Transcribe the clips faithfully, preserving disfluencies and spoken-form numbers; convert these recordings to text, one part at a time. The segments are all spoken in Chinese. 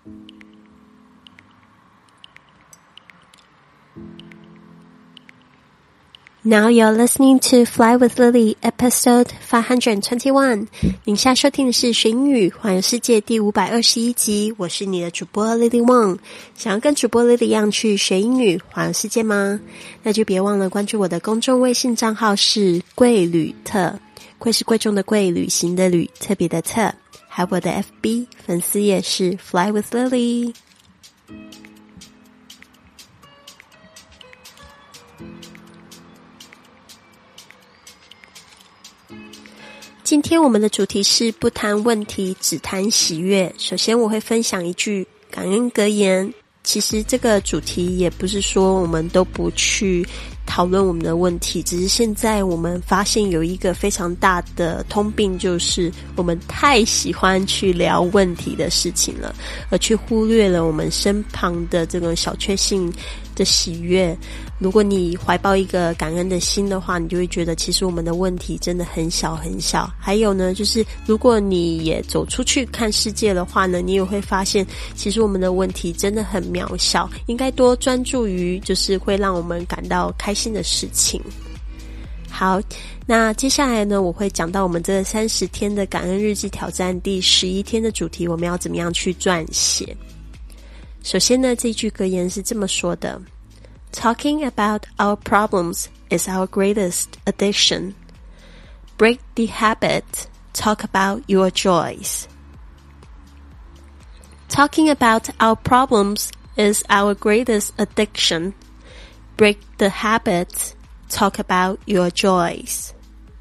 Now you're listening to Fly with Lily, episode five twenty-one. 您现在收听的是学英语环游世界第五百二十一集，我是你的主播 Lily Wang。想要跟主播 Lily 一样去学英语环游世界吗？那就别忘了关注我的公众微信账号是贵旅特，贵是贵重的贵，旅行的旅，特别的特。还有我的 F B 粉丝页是 Fly with Lily。今天我们的主题是不谈问题，只谈喜悦。首先我会分享一句感恩格言。其实这个主题也不是说我们都不去讨论我们的问题，只是现在我们发现有一个非常大的通病，就是我们太喜欢去聊问题的事情了，而去忽略了我们身旁的这种小确幸的喜悦。如果你怀抱一个感恩的心的话，你就会觉得其实我们的问题真的很小很小。还有呢，就是如果你也走出去看世界的话呢，你也会发现其实我们的问题真的很渺小，应该多专注于就是会让我们感到开心的事情。好，那接下来呢，我会讲到我们这三十天的感恩日记挑战第十一天的主题，我们要怎么样去撰写。首先呢，这句格言是这么说的：Talking about our problems is our greatest addiction. Break the habit. Talk about your joys. Talking about our problems is our greatest addiction. Break the habit. Talk about your joys.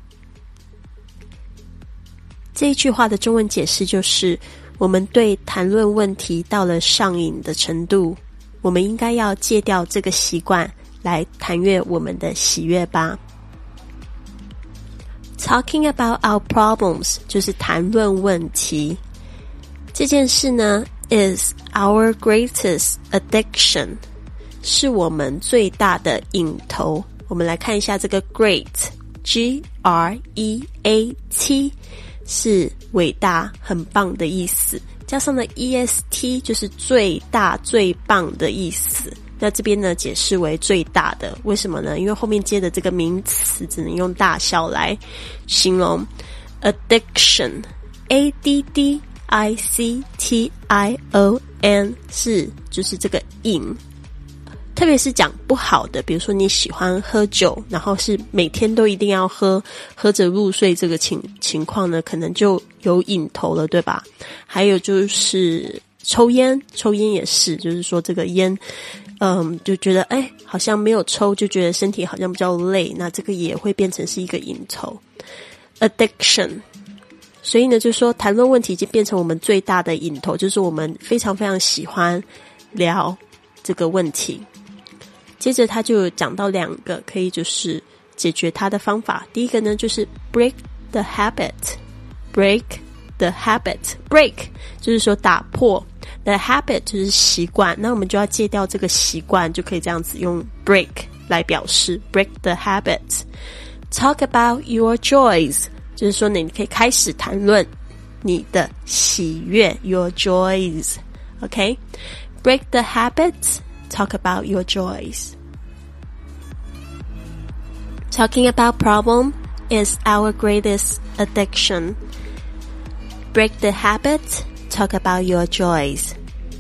这一句话的中文解释就是，我们对谈论问题到了上瘾的程度，我们应该要戒掉这个习惯，来谈悦我们的喜悦吧。Talking about our problems 就是谈论问题。这件事呢 is our greatest addiction 是我们最大的瘾头。我们来看一下这个 great G R E A T 是伟大很棒的意思，加上了 E S T 就是最大最棒的意思。那这边呢解释为最大的，为什么呢？因为后面接的这个名词只能用大小来形容。 Addiction A D D I C T I O N 是就是这个瘾，特别是讲不好的，比如说你喜欢喝酒，然后是每天都一定要喝，喝着入睡，这个情情况呢，可能就有瘾头了，对吧？还有就是抽烟，抽烟也是，就是说这个烟，嗯，就觉得哎，好像没有抽，就觉得身体好像比较累，那这个也会变成是一个瘾头 ，addiction。所以呢，就是说谈论问题已经变成我们最大的瘾头，就是我们非常非常喜欢聊这个问题。接着他就讲到两个可以就是解决它的方法。第一个呢就是 break the habit. break the habit. break 就是说打破， the habit 就是习惯，那我们就要戒掉这个习惯，就可以这样子用 break 来表示 break the habit. Talk about your joys 就是说你可以开始谈论你的喜悦 your joys. OK? Break the habit.Talk about your joys. Talking about problem is our greatest addiction. Break the habit. Talk about your joys.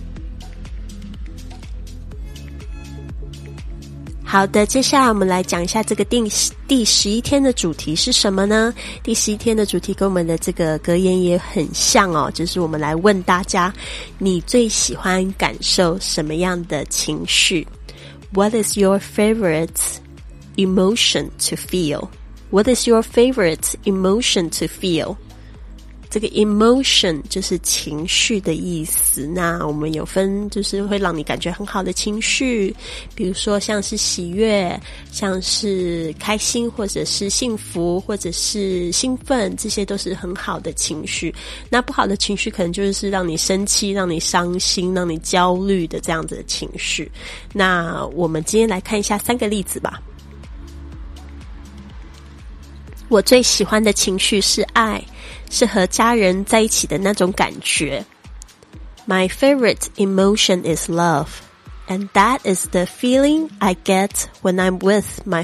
好的，接下来我们来讲一下这个第第十一天的主题是什么呢？第十一天的主题跟我们的这个格言也很像哦，就是我们来问大家，你最喜欢感受什么样的情绪？ What is your favorite emotion to feel? What is your favorite emotion to feel? 这个 emotion 就是情绪的意思，那我们有分就是会让你感觉很好的情绪，比如说像是喜悦，像是开心，或者是幸福，或者是兴奋，这些都是很好的情绪。那不好的情绪可能就是让你生气，让你伤心，让你焦虑的这样子的情绪。那我们今天来看一下三个例子吧。我最喜欢的情绪是爱，是和家人在一起的那种感觉。 My favorite emotion is love, and that is the feeling I get when I'm with my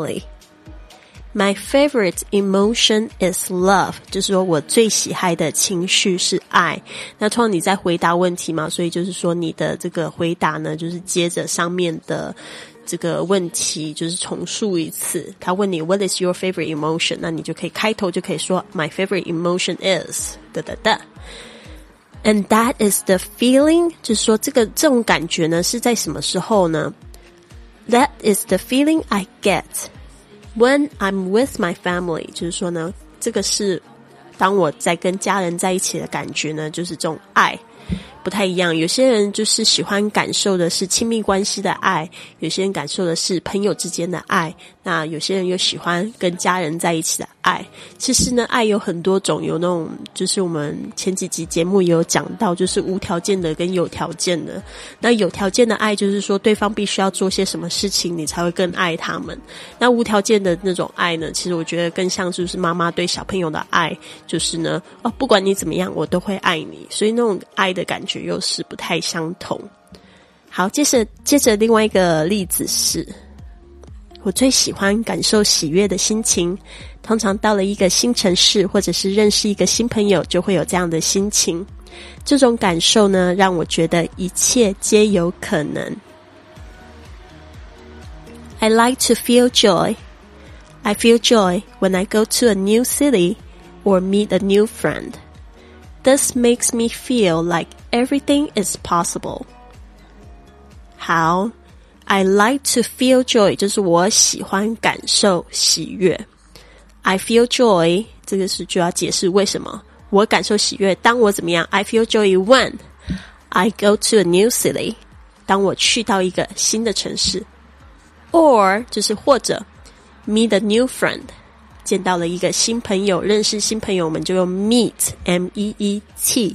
family.My favorite emotion is love， 就是说我最喜爱的情绪是爱。那通常你在回答问题嘛，所以就是说你的这个回答呢，就是接着上面的这个问题，就是重述一次。他问你 What is your favorite emotion？ 那你就可以开头就可以说 My favorite emotion is 哒哒哒。And that is the feeling， 就是说这个这种感觉呢是在什么时候呢？ That is the feeling I get.When I'm with my family， 就是说呢，这个是当我在跟家人在一起的感觉呢，就是这种爱不太一样。有些人就是喜欢感受的是亲密关系的爱，有些人感受的是朋友之间的爱，那有些人又喜欢跟家人在一起的爱。其实呢，爱有很多种，有那种就是我们前几集节目也有讲到，就是无条件的跟有条件的。那有条件的爱就是说对方必须要做些什么事情你才会更爱他们。那无条件的那种爱呢，其实我觉得更像就是妈妈对小朋友的爱，就是呢哦，不管你怎么样我都会爱你，所以那种爱的感觉又是不太相同。好，接着接着另外一个例子是，我最喜欢感受喜悦的心情，通常到了一个新城市或者是认识一个新朋友就会有这样的心情。这种感受呢，让我觉得一切皆有可能。I like to feel joy. I feel joy when I go to a new city or meet a new friend.This makes me feel like everything is possible. 好 I like to feel joy 就是我喜欢感受喜悦。I feel joy 这个是就要解释为什么我感受喜悦。当我怎么样 I feel joy when I go to a new city 当我去到一个新的城市。Or 就是或者 meet a new friend见到了一个新朋友，认识新朋友我们就用 meet M E E T。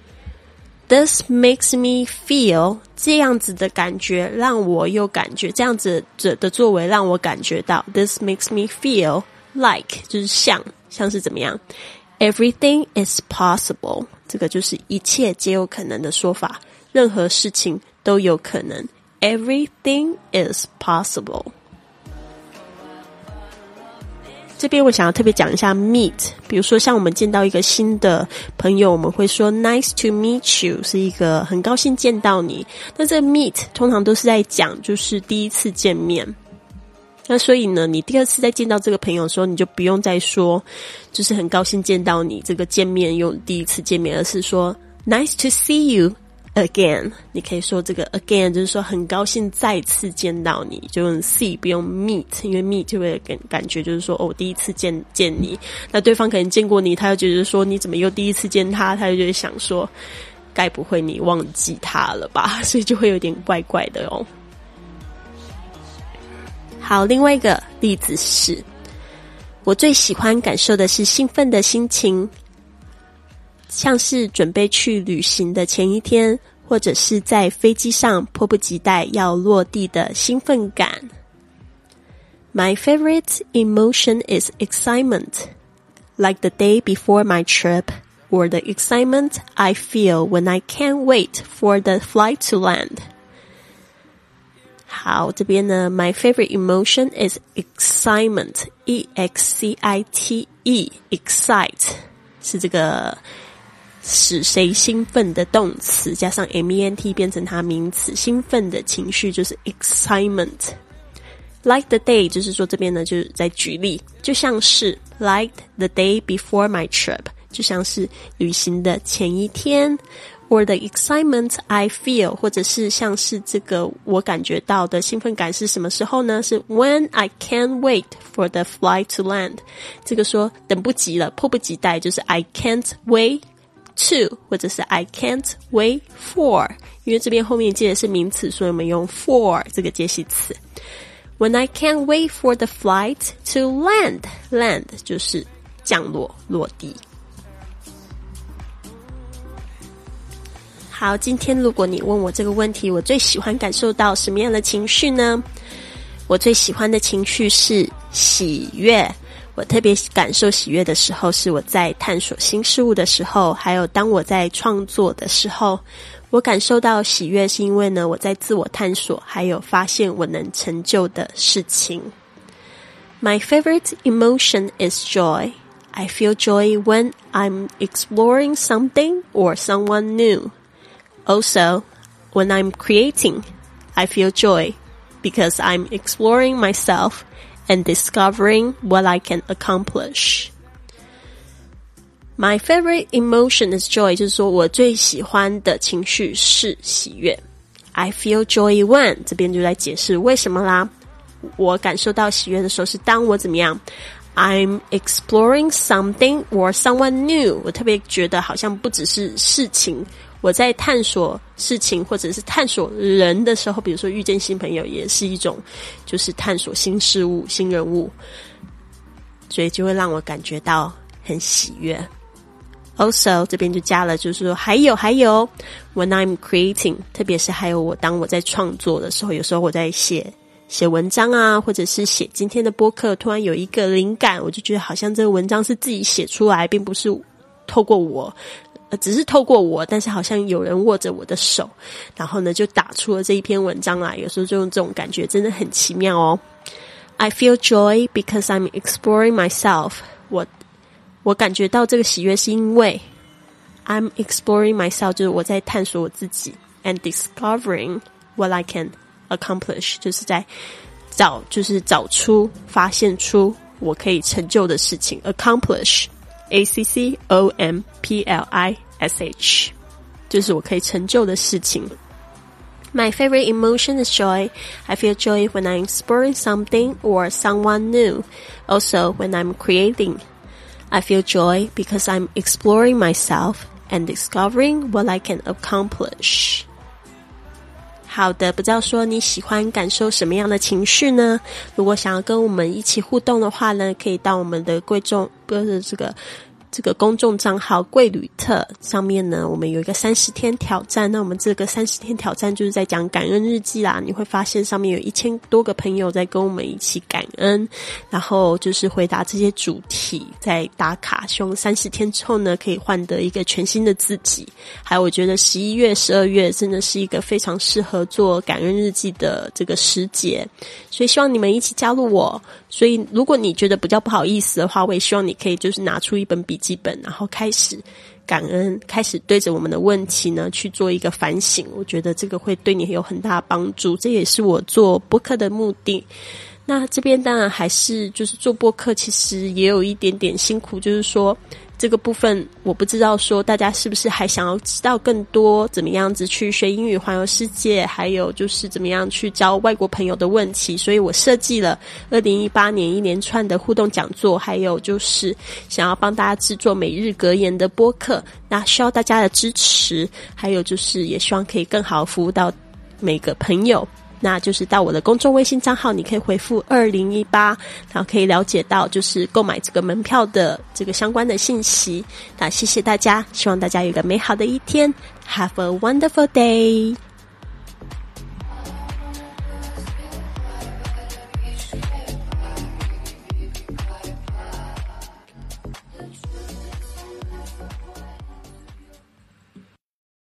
This makes me feel 这样子的感觉让我有感觉，这样子的作为让我感觉到 This makes me feel like 就是像像是怎么样 Everything is possible 这个就是一切皆有可能的说法，任何事情都有可能 Everything is possible。这边我想要特别讲一下 meet， 比如说像我们见到一个新的朋友，我们会说 nice to meet you， 是一个很高兴见到你。那这个 meet 通常都是在讲就是第一次见面。那所以呢，你第二次再见到这个朋友的时候，你就不用再说就是很高兴见到你这个见面用第一次见面，而是说 nice to see you again。 你可以说这个 again 就是说很高兴再次见到你，就用 see 不用 meet， 因为 meet 就会感感觉就是说哦第一次见见你，那对方可能见过你，他就觉得说你怎么又第一次见他，他就觉得想说该不会你忘记他了吧，所以就会有点怪怪的哦。好，另外一个例子是，我最喜欢感受的是兴奋的心情，像是准备去旅行的前一天，或者是在飞机上迫不及待要落地的兴奋感。My favorite emotion is excitement, like the day before my trip, or the excitement I feel when I can't wait for the flight to land. 好，这边呢 My favorite emotion is excitement, E X C I T E, excite 是这个使谁兴奋的动词，加上 M E N T 变成它名词，兴奋的情绪就是 excitement。 Like the day 就是说这边呢就是在举例，就像是 like the day before my trip 就像是旅行的前一天， or the excitement I feel 或者是像是这个我感觉到的兴奋感是什么时候呢，是 when I can't wait for the flight to land。 这个说等不及了，迫不及待，就是 I can't wait to 或者是 I can't wait for， 因为这边后面接的是名词，所以我们用 for 这个介系词。 When I can't wait for the flight to land, land 就是降落落地。好，今天如果你问我这个问题，我最喜欢感受到什么样的情绪呢？我最喜欢的情绪是喜悦。 我特别感受喜悦的时候，是我在探索新事物的时候，还有当我在创作的时候。我感受到喜悦是因为呢，我在自我探索，还有发现我能成就的事情。My favorite emotion is joy. I feel joy when I'm exploring something or someone new. Also, when I'm creating, I feel joy because I'm exploring myself and discovering what I can accomplish.My favorite emotion is joy, 就是说我最喜欢的情绪是喜悦。I feel joy when, 这边就来解释为什么啦。我感受到喜悦的时候是当我怎么样 I'm exploring something or someone new. 我特别觉得好像不只是事情，我在探索事情或者是探索人的时候，比如说遇见新朋友也是一种就是探索新事物新人物，所以就会让我感觉到很喜悦。Also 这边就加了就是说还有还有 when I'm creating, 特别是还有我当我在创作的时候，有时候我在写写文章啊，或者是写今天的播客，突然有一个灵感，我就觉得好像这个文章是自己写出来，并不是透过我呃，只是透过我，但是好像有人握着我的手，然后呢就打出了这一篇文章来，有时候就用这种感觉真的很奇妙哦。I feel joy because I'm exploring myself. 我我感觉到这个喜悦是因为 I'm exploring myself, 就是我在探索我自己 and discovering what I can accomplish, 就是在找就是找出发现出我可以成就的事情 accomplish A C C O M P L I S H, 就是我可以成就的事情。My favorite emotion is joy. I feel joy when I'm exploring something or someone new. Also, when I'm creating.I feel joy because I'm exploring myself and discovering what I can accomplish. 好的，不知道说你喜欢感受什么样的情绪呢？如果想要跟我们一起互动的话呢，可以到我们的贵重不是这个这个公众账号贵旅特上面呢，我们有一个三十天挑战。那我们这个三十天挑战就是在讲感恩日记啦，你会发现上面有一千多个朋友在跟我们一起感恩，然后就是回答这些主题在打卡，希望三十天之后呢可以换得一个全新的自己。还有我觉得十一月十二月真的是一个非常适合做感恩日记的这个时节，所以希望你们一起加入我。所以如果你觉得比较不好意思的话，我也希望你可以就是拿出一本笔记本，然后开始感恩，开始对着我们的问题呢去做一个反省，我觉得这个会对你有很大的帮助，这也是我做播客的目的。那这边当然还是就是做播客其实也有一点点辛苦，就是说这个部分我不知道说大家是不是还想要知道更多怎么样子去学英语环游世界，还有就是怎么样去教外国朋友的问题，所以我设计了二零一八年一连串的互动讲座，还有就是想要帮大家制作每日格言的播客，那需要大家的支持，还有就是也希望可以更好服务到每个朋友。那就是到我的公众微信账号，你可以回复二零一八，然后可以了解到就是购买这个门票的这个相关的信息。那谢谢大家，希望大家有一个美好的一天。Have a wonderful day!